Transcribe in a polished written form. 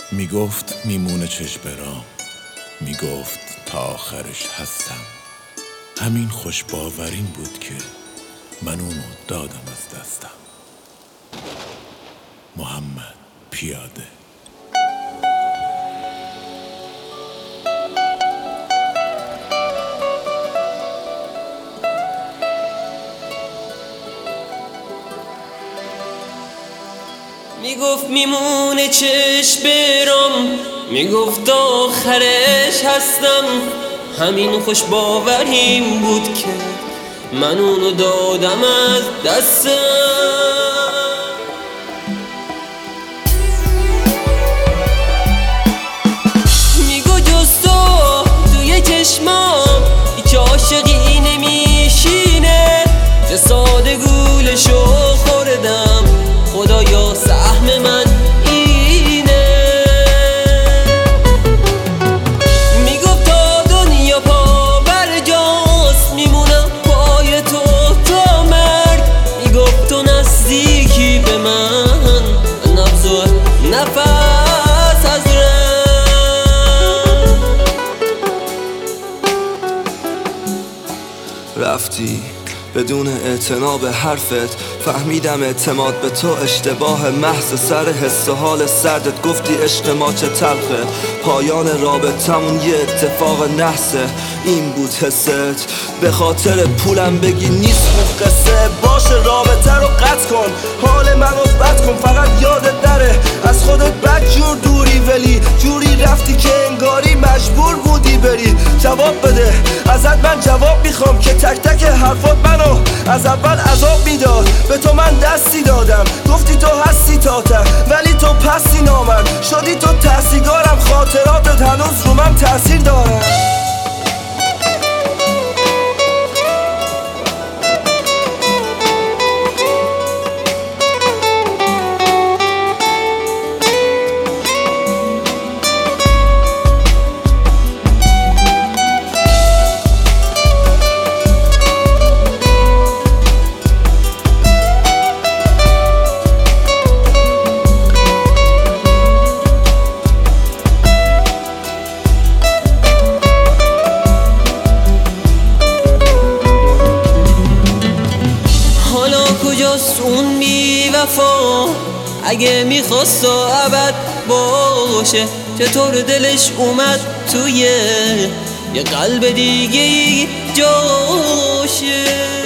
میگفت میمونه چشم برام، میگفت تا آخرش هستم. همین خوش باورین بود که من اونو دادم از دستم. محمد پیاده. میگفت میمونه چشم برام، میگفت آخرش هستم. همین خوش باوریم بود که من اونو دادم از دستم. میگو جز توی چشمام هیچ عاشقی نمیشینه، چه ساده گولشو خوردم، خدایا سهم من اینه. میگفت تا دنیا پا برجاست، میمونم پای تو تا مرگ. میگفت تو نزدیکی به من، نبض و نفس از رفتی بدون اعتنا به حرفت، فهمیدم اعتماد به تو اشتباه محض. سر حس و حال سردت گفتی عشق ما چه تلخه، پایان رابطمون یه اتفاق نحسه. این بود حست، به خاطر پولم بگی نیست خوب قصه. باشه رابطه رو قطع کن، حال منو بد کن، فقط یادت نره از خودت بد جور دوری. ولی جوری رفتی که انگاری مجبور بودی بری. جواب بده ازت، من جواب میخوام که تک تک حرفات منو از اول عذاب میداد. به تو من دستی دادم، گفتی تو هستی تاتم، ولی تو پسی نامرد شدی. تو تحصیلگارم، خاطراتت هنوز رو من تأثیر دارم. کجاست اون بی وفا؟ اگه میخواست تا ابد باشه، چطور دلش اومد توی یه قلب دیگه جاشه؟